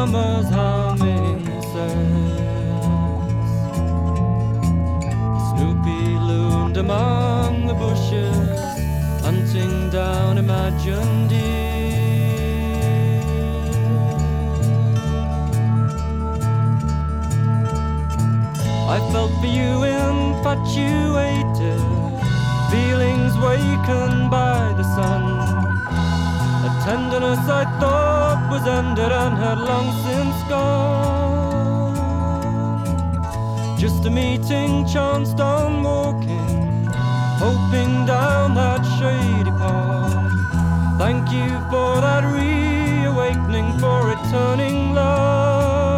summer's humming says. Snoopy loomed among the bushes, hunting down imagined deer. I felt for you infatuated, feelings wakened by the sun. A tenderness I thought was ended and had long since gone. Just a meeting chanced on walking, hoping down that shady path. Thank you for that reawakening, for returning love.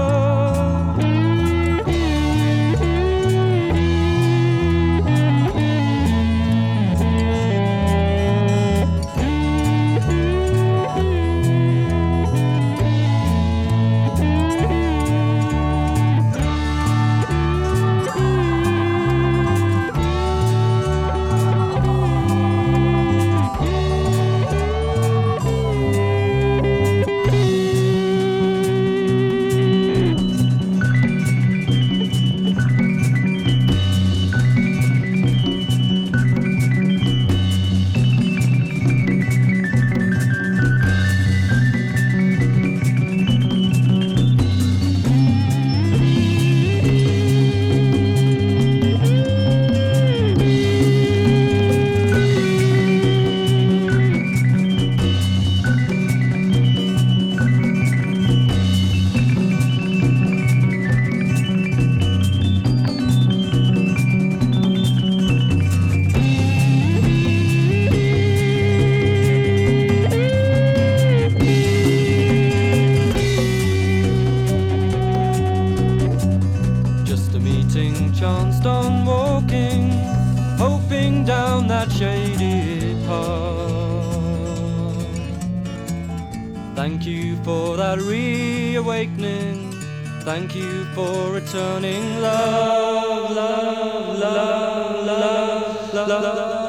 Chanced on walking, hoping down that shady path. Thank you for that reawakening. Thank you for returning love, love, love, love, love, love.